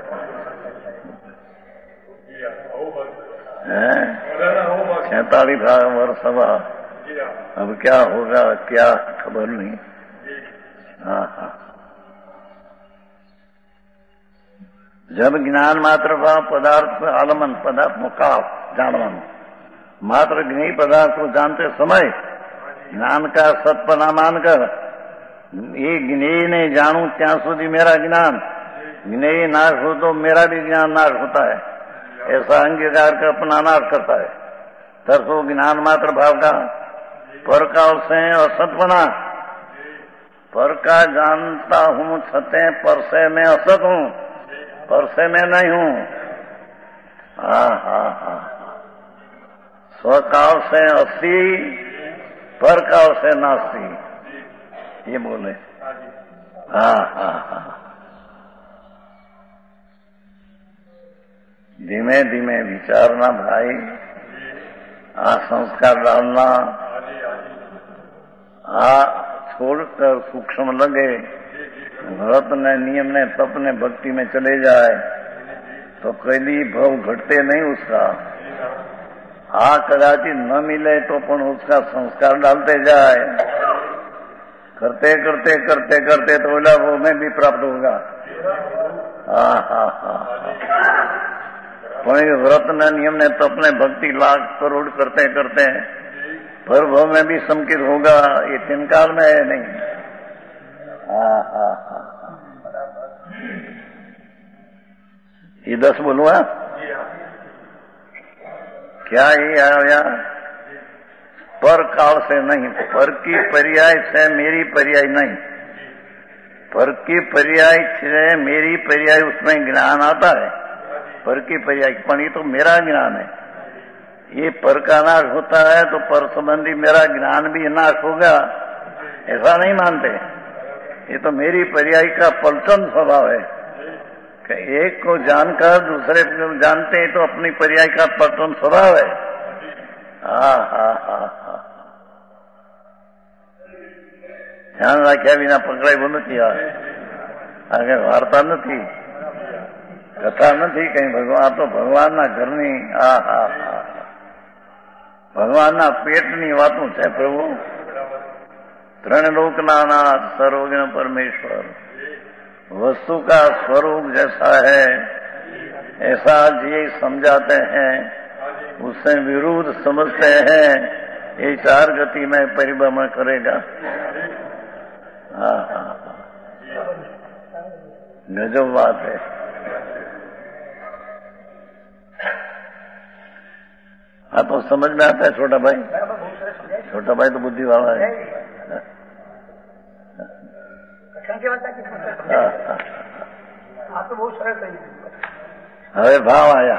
सैतालीस वर्ष सभा अब क्या होगा क्या खबर नहीं। हाँ हाँ जब ज्ञान मात्र भाव पदार्थ आलमन पदार्थ मुकाव जानवन मात्र ज्ञेय पदार्थ को जानते समय ज्ञान का सत्पना मानकर ये ज्ञेय ने जानू त्या सुधी मेरा ज्ञान ज्ञेय नाश हो तो मेरा भी ज्ञान नाश होता है। ऐसा अंगीकार का अपना नाश करता है। तरसो ज्ञान मात्र भाव का पर का से असतपना पर का जानता हूँ सत्य पर से मैं असत हूँ पर से मैं नहीं हूँ। हा हा हा स्वकाल से अस्सी पर काल से नास्ती ये बोले। हा हा हा धीमे धीमे विचारना भाई आ संस्कार डालना आ छोड़कर सूक्ष्म लगे व्रत ने नियम ने तप ने भक्ति में चले जाए तो कभी भव घटते नहीं उसका। आ कदाचित न मिले तो पण उसका संस्कार डालते जाए करते करते करते करते तो बोला वो में भी प्राप्त होगा। हा हा हा पण व्रत ने नियम ने तप ने भक्ति लाख करोड़ करते करते पर भव में भी संकित होगा ये तीन काल में है नहीं। हा हा हा ये दस बोलूँ क्या ये आया पर काल से नहीं पर की पर्याय से मेरी पर्याय नहीं पर की पर्याय से मेरी पर्याय उसमें ज्ञान आता है। पर की पर्याय पण ये तो मेरा ज्ञान है। ये पर का नाश होता है तो पर संबंधी मेरा ज्ञान भी नाश होगा ऐसा नहीं मानते। ये तो मेरी पर्याय का पलटन स्वभाव है कि एक को जानकर दूसरे को जानते हैं तो अपनी पर्याय का पलटन स्वभाव है। हा हा हा हा ध्यान राख्या विना पकड़ाई बोलू किया आगे वार्ता नहीं कथा नहीं कहीं भगवान तो भगवान ना घरनी आ हा हा भगवान ना पेटनी वातों है प्रभु। त्रण लोकना नाथ सर्वज्ञ परमेश्वर वस्तु का स्वरूप जैसा है ऐसा ये समझाते हैं उससे विरुद्ध समझते हैं ये चार गति में परिभ्रमण करेगा। हाँ हाँ गजब बात है। हाँ तो समझ में आता है छोटा भाई छोटा भाई तो बुद्धि वाला है। હવે ભાવ आया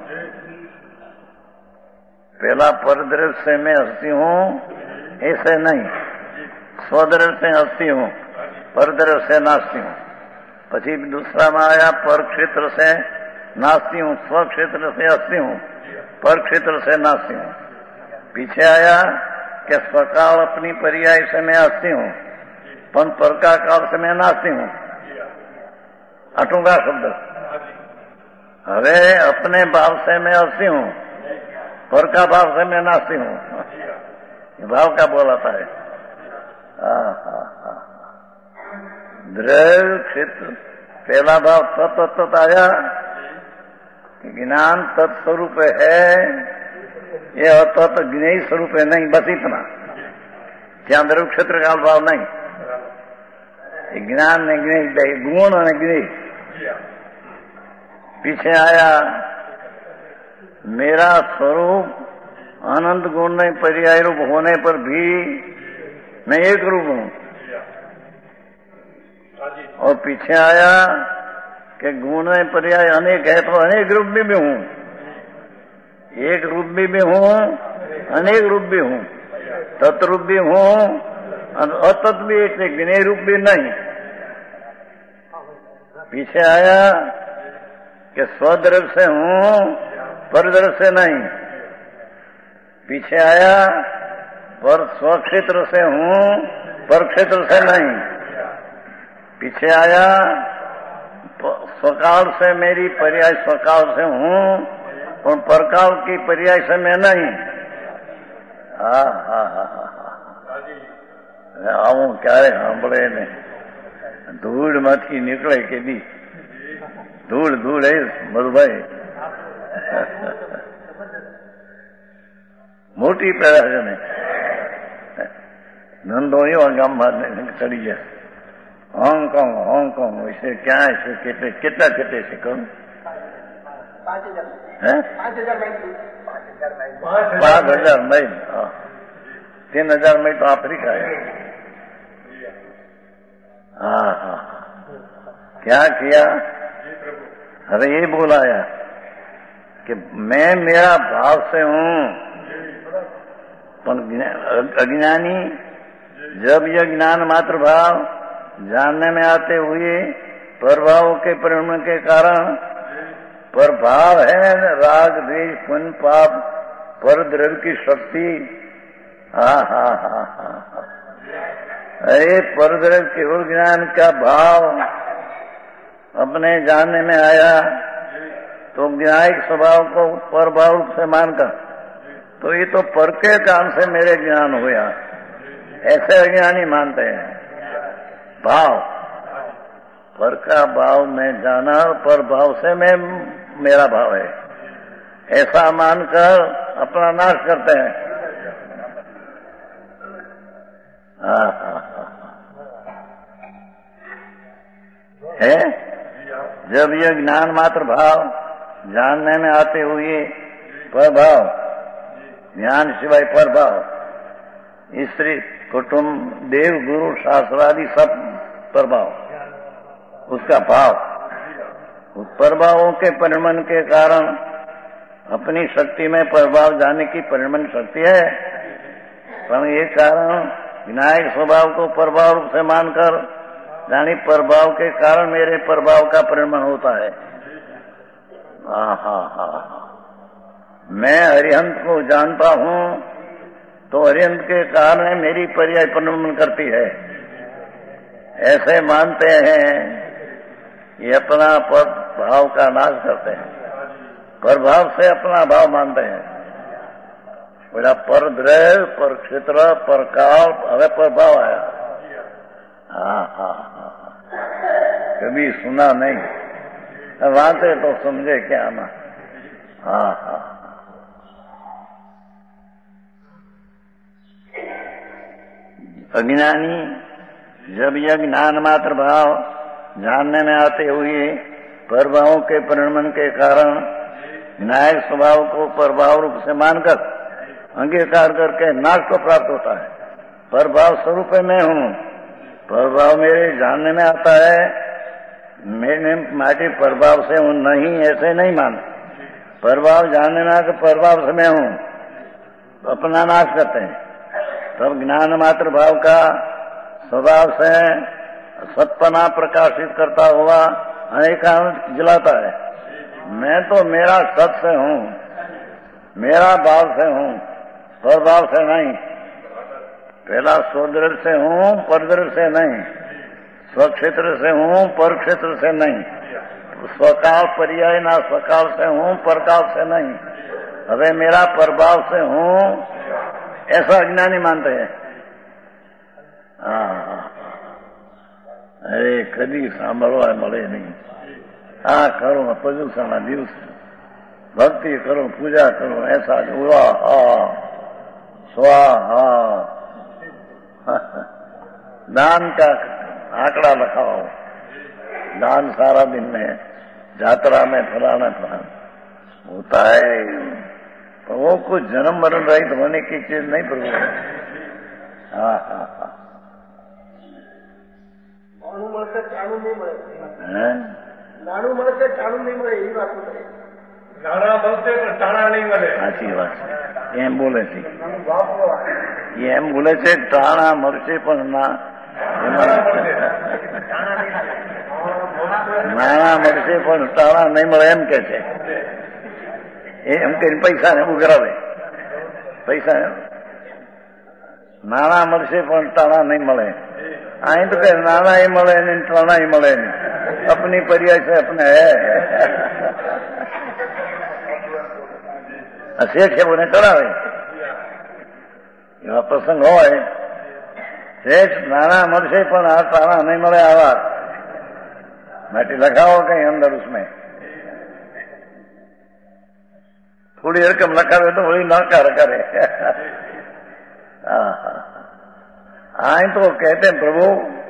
पहला परदृश्य में हस्ती हूँ ऐसे नहीं स्वदृश्य हस्ती हूँ परदृश्य नास्ती हूँ। પછી दूसरा में आया पर क्षेत्र से नास्ती हूँ स्व क्षेत्र से हस्ती हूँ पर क्षेत्र से नास्ती हूँ। पीछे आया कि स्वकाल अपनी पर्याय से मैं हस्ती हूँ पण पर का काल से मैं नास्ती हूँ। अटूंगा शब्द हवे अपने भाव से मैं हस्ती हूँ पर का भाव से मैं नास्ती हूँ। भाव का बोलाता है। द्रव्य क्षेत्र पहला भाव तत्त आया ज्ञान तत्स्वरूप है ये अतत ज्ञेय स्वरूप है नहीं बस इतना क्या द्रव्य क्षेत्र का भाव नहीं ज्ञान ने ज्ञेय गुण ने ज्ञेय। पीछे आया मेरा स्वरूप अनंत गुण में पर्याय रूप होने पर भी मैं एक रूप हूँ। और पीछे आया कि गुण में पर्याय अनेक है तो अनेक रूप में भी हूँ एक रूप में भी हूँ अनेक रूप भी हूँ तत्रूप भी हूँ अतत भी એટલે જ્ઞેય રૂપ भी नहीं। पीछे आया कि स्वदर्श से हूं परदर्श से नहीं। पीछे आया पर स्वक्षेत्र से हूं पर क्षेत्र से नहीं। पीछे आया स्वकाल से मेरी पर्याय स्वकाल से हूं और परकाल की पर्याय से मैं नहीं। हा हा हा આવું ક્યારે સાંભળે ને ધૂળ માંથી નીકળે કે દી ધૂળ ધૂળ એ મધુભાઈ મોટી પેડા છે ને ધંધો એવા ગામમાં ચડી ગયા। હોંગકોંગ હોંગકોંગ વિશે ક્યાં છે કેટલે કેટલા કેટલે છે કહું હે પાંચ હજાર માઇલ तीन हजार में तो अफ्रीका है। हाँ हाँ क्या किया? अरे ये बोलाया कि मैं मेरा भाव से हूं पर अज्ञानी जब यह ज्ञान मात्र भाव जानने में आते हुए प्रभाव के परिणाम के कारण पर भाव है राग द्वेष पुण्य पाप पर द्रव्य की शक्ति। हाँ हाँ हाँ हाँ अरे परद्रव्य केवल ज्ञान का भाव अपने जानने में आया तो ज्ञायिक स्वभाव को पर भाव रूप से मानकर तो ये तो पर के काम से मेरे ज्ञान हुआ ऐसे अज्ञानी मानते हैं। भाव पर का भाव मैं जाना पर भाव से मैं मेरा भाव है ऐसा मानकर अपना नाश करते हैं। हाँ हाँ है जब यह ज्ञान मात्र भाव जानने में आते हुए प्रभाव ज्ञान सिवाय प्रभाव स्त्री कुटुंब देव गुरु शास्त्रादि सब प्रभाव उसका भाव उस प्रभावों के परिणमन के कारण अपनी शक्ति में प्रभाव जाने की परिणमन शक्ति है पर ये कारण विनायक स्वभाव को प्रभाव रूप से मानकर यानी प्रभाव के कारण मेरे प्रभाव का परिणमन होता है। हाँ हाँ हाँ मैं हरिहंत को जानता हूँ तो हरिहंत के कारण मेरी पर्याय परिणमन करती है ऐसे मानते हैं। ये अपना पर भाव का नाश करते हैं प्रभाव से अपना भाव मानते हैं। बोला पर द्रव्य पर क्षेत्र पर काल हमें प्रभाव आया। हाँ हाँ हाँ कभी सुना नहीं वाते तो समझे क्या ना। हाँ हाँ अज्ञानी जब यह ज्ञान मात्र भाव जानने में आते हुए प्रभावों के परिणमन के कारण विनायक स्वभाव को प्रभाव रूप से मानकर अंगीकार करके नाश को प्राप्त होता है। प्रभाव स्वरूप मैं हूँ प्रभाव मेरे जानने में आता है मैंने माटी प्रभाव से हूँ नहीं ऐसे नहीं मान प्रभाव जानने में आकर प्रभाव से मैं हूँ अपना नाश करते हैं। तब ज्ञान मात्र भाव का स्वभाव से सत्पना प्रकाशित करता हुआ अनेकांत जलाता है। मैं तो मेरा सत से हूँ मेरा भाव से हूँ प्रभाव से नहीं। पहला स्वदर्श से हूँ परदर्श से नहीं स्वक्षेत्र से हूँ पर क्षेत्र से नहीं स्वकाल पर्याय ना स्वकाल से हूँ परकाल से नहीं। अरे मेरा प्रभाव से हूँ ऐसा अज्ञानी मानते हैं। हाँ अरे कभी सांभळवा મળે नहीं। हाँ करो प्रदूषण दिवस भक्ति करो पूजा करो ऐसा हुआ हाँ स्वाहा दान का आंकड़ा लिखाओ दान सारा दिन में यात्रा में फलाना फलाना होता है तो वो कुछ जन्म मरण रहित होने की चीज नहीं प्रभु। हाँ हाँ हाँ નાણું મળશે ટાણું નહીં મળે એવી વાત નાણાં મળશે પણ ટાણા નહીં મળે સાચી વાત છે। એમ બોલે છે. એમ બોલે છે ટાણા મળશે પણ ના નાણાં મળશે પણ ટાણા નહીં મળે એમ કે છે. એમ કહીને પૈસા ને ઉઘરાવે. પૈસા નાણાં મળશે પણ ટાણા નહીં મળે. અહીં તો કે નાણાં મળે ને ટાણા મળે ને अपनी परिया से अपने है. શેઠ છે બોને કરાવે એવા પ્રસંગ હોય. શેઠ નાણાં મળશે પણ આ ટાણા નહીં મળે આવા માટે લખાવો કઈ અંદર उसमें थोड़ी रकम लखावे तो वही नकार करे. आए तो कहते हैं प्रभु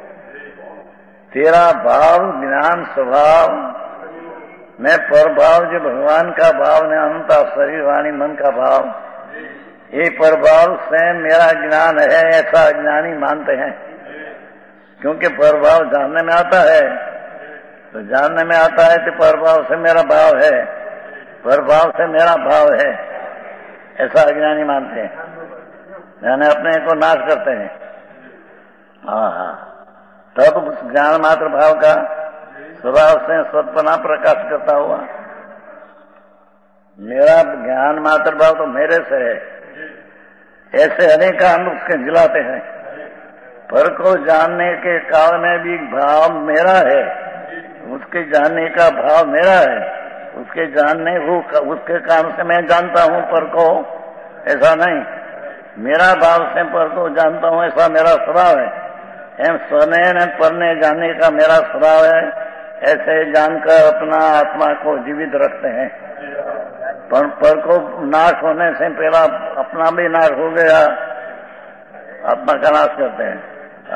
तेरा भाव ज्ञान स्वभाव मैं पर भाव जो भगवान का भाव ने अनंता शरीर वाणी मन का भाव ये पर भाव स्वयं मेरा ज्ञान है ऐसा अज्ञानी मानते हैं. क्योंकि पर भाव जानने में आता है तो जानने में आता है तो पर भाव से मेरा भाव है पर भाव से मेरा भाव है ऐसा अज्ञानी मानते हैं. यानी अपने को नाश करते हैं. हाँ हाँ तब तो ज्ञान मात्र भाव का स्वभाव से सत्पना प्रकाश करता हुआ मेरा ज्ञान मात्र भाव तो मेरे से है ऐसे अनेक अंग उसके जिलाते हैं. पर को जानने के काल में भी भाव मेरा है उसके जानने का भाव मेरा है उसके जानने वो उसके काम से मैं जानता हूँ पर को ऐसा नहीं. मेरा भाव से पर को जानता हूँ ऐसा मेरा स्वभाव है. एम स्वने ने परने जानने का मेरा स्वभाव है. ऐसे जानकर अपना आत्मा को जीवित रखते हैं. पर पर को नाश होने से पहला अपना भी नाश हो गया आत्मा का नाश करते हैं.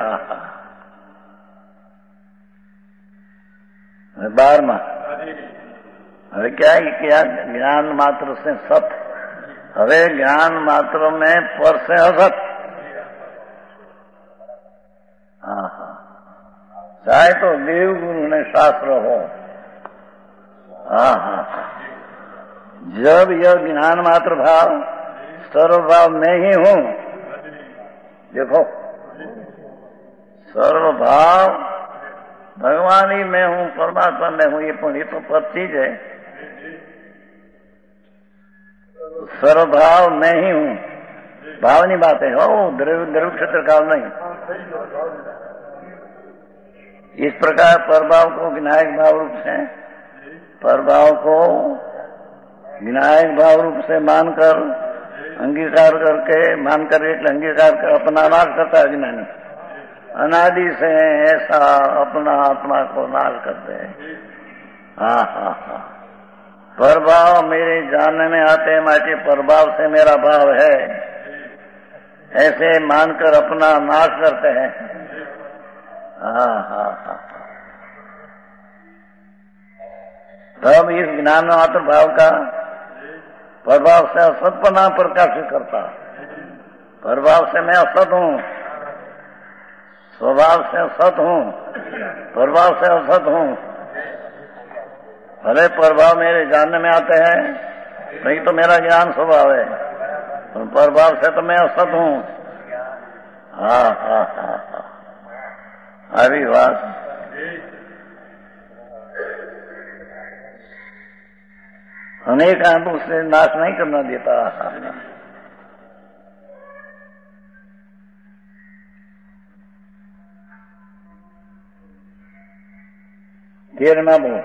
बारहवां હવે क्या किया ज्ञान मात्र से सत. હવે ज्ञान मात्र में पर से असत. हाँ हाँ चाहे तो देव गुरु ने शास्त्र हो. हाँ हाँ जब यह ज्ञान मात्र भाव सर्व भाव में ही हूँ. देखो सर्व भाव भगवान ही मैं हूँ परमात्मा में हूँ ये ये तो पर चीज है. सर्व भाव मैं ही हूँ भावनी बात है. हो द्रव्य द्रव्य क्षेत्र काल नहीं. इस प्रकार परभाव को विनायक भाव रूप से परभाव को विनायक भाव रूप से मानकर अंगीकार करके मानकर एक अंगीकार कर अपना नाश करता है ज्ञानी. अनादि से ऐसा अपना आत्मा को नाश करते हैं. हाँ हाँ हाँ परभाव मेरे जानने में आते हैं माटे परभाव से मेरा भाव है ऐसे मानकर अपना नाश करते हैं. हाँ हाँ हाँ तब इस ज्ञान मात्र भाव का प्रभाव से असतपना प्रकाशित करता. प्रभाव से मैं असत हूँ स्वभाव से असत हूँ प्रभाव से असत हूँ. भले प्रभाव मेरे जानने में आते हैं नहीं तो मेरा ज्ञान स्वभाव है प्रभाव से तो मैं असत हूँ. हाँ हाँ हाँ हाँ अभी बात अनेक आंख उससे नाश नहीं करना देता. तेरहवां बोल.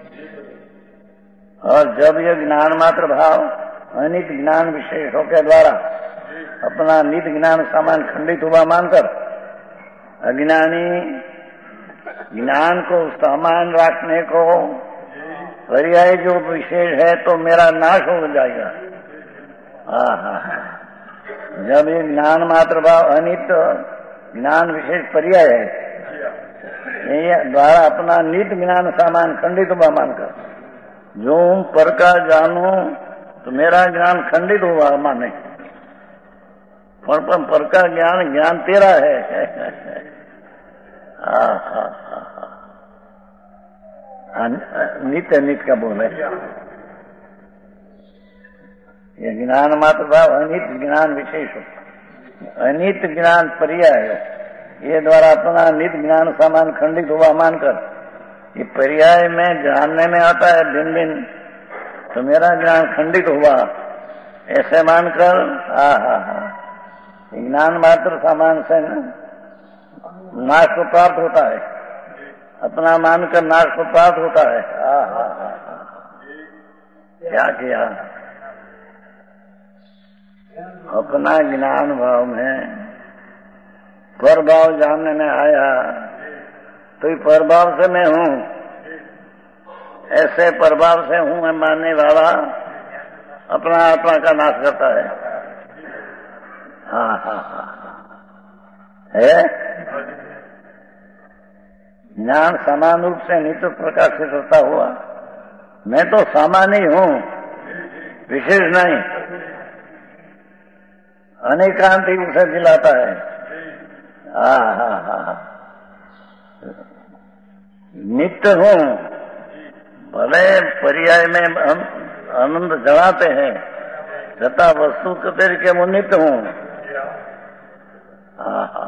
और जब यह ज्ञान मात्र भाव अनित ज्ञान विशेषों के द्वारा अपना नित ज्ञान सामान खंडित हुआ मानकर अज्ञानी ज्ञान को सामान रखने को पर्याय जो विशेष है तो मेरा नाश हो जाएगा. हाँ हाँ जब ये ज्ञान मात्र भाव अनित ज्ञान विशेष पर्याय है ये द्वारा अपना नित ज्ञान सामान खंडित हुआ मानकर जो पर का जानू तो मेरा ज्ञान खंडित हुआ माने पर पर का ज्ञान ज्ञान तेरा है. हाँ हाँ हाँ नित्य नित्य का बोले ये ज्ञान मात्र भाव अनित ज्ञान विशेष, अनित ज्ञान पर्याय, ये द्वारा अपना नित ज्ञान सामान खंडित हुआ मानकर, ये पर्याय में जानने में आता है दिन दिन, तो मेरा ज्ञान खंडित हुआ ऐसे मानकर हा हा हा ज्ञान मात्र सामान से नाश को प्राप्त होता है, अपना मानकर नाश को प्राप्त होता है। हा हा हा क्या किया, अपना ज्ञान भाव में पर भाव जानने में आया, तो ये परभाव से मैं हूँ, ऐसे प्रभाव से हूँ मैं मानने वाला अपना आत्मा का नाश करता है। हाँ हाँ हाँ है ज्ञान समान रूप से नित्य प्रकाशित होता हुआ, मैं तो सामान्य ही हूँ, विशेष नहीं, अनेकांत ही उसे दिलाता है। हाँ हाँ हाँ नित्य हूँ, भले पर्याय में हम आनंद जनाते हैं, तथा वस्तु के तरीके में नित्य हूँ। हाँ हाँ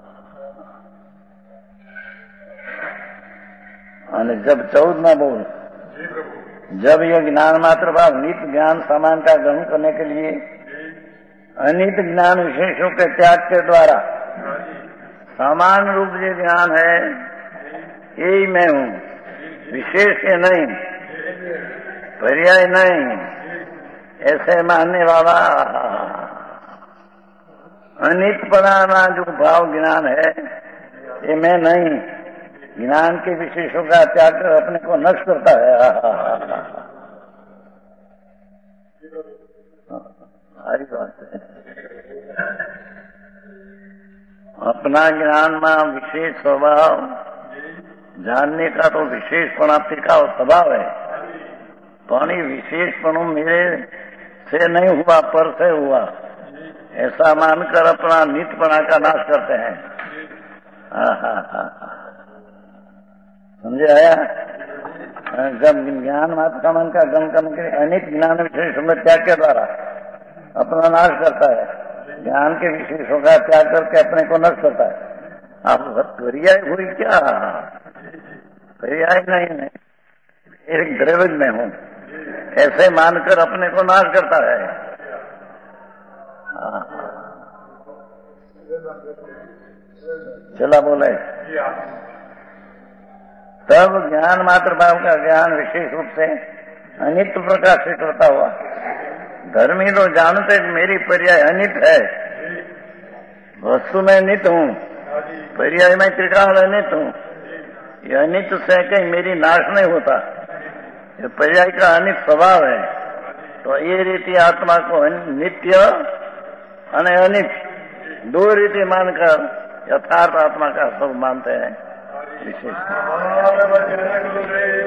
અને जब चौदह में बोल, जब यह ज्ञान मात्र भाव नित्य ज्ञान समान का ग्रहण करने के लिए अनित ज्ञान विशेषों के त्याग के द्वारा समान रूप जो ज्ञान है यही मैं हूँ, विशेष के नहीं, पर्याय नहीं, ऐसे मानने वाला अनित पराना जो भाव ज्ञान है ये मैं नहीं, ज्ञान के विशेषों का त्याग कर अपने को नष्ट करता है। सारी बात है, अपना ज्ञान में विशेष स्वभाव जानने का तो विशेष प्राप्ति का स्वभाव है, तो विशेषपणु मेरे से नहीं हुआ, पर से हुआ, ऐसा मानकर अपना नित्यपणा का नाश करते हैं। हाँ हाँ हाँ समझे आया। जब ज्ञान मात्र का मन का गम करने के लिए अनित ज्ञान विशेषों के त्याग के द्वारा अपना नाश करता है, ज्ञान के विशेषों का त्याग करके अपने को नष्ट करता है। आप पर्याय हुई क्या, पर्याय नहीं है, एक द्रव्य में हूँ, ऐसे मानकर अपने को नाश करता है। चला बोले, तब ज्ञान मात्र भाव का ज्ञान विशेष रूप से अनित्य प्रकाशित होता हुआ, धर्मी लोग जानते मेरी पर्याय अनित है, वस्तु में नित्य हूँ, पर्याय में त्रिकाल अनित हूँ, ये अनित से कहीं मेरी नाश नहीं होता, ये पर्याय का अनित स्वभाव है। तो ये रीति आत्मा को नित्य और अनित दो रीति मानकर यथार्थ आत्मा का सब मानते हैं विशेष।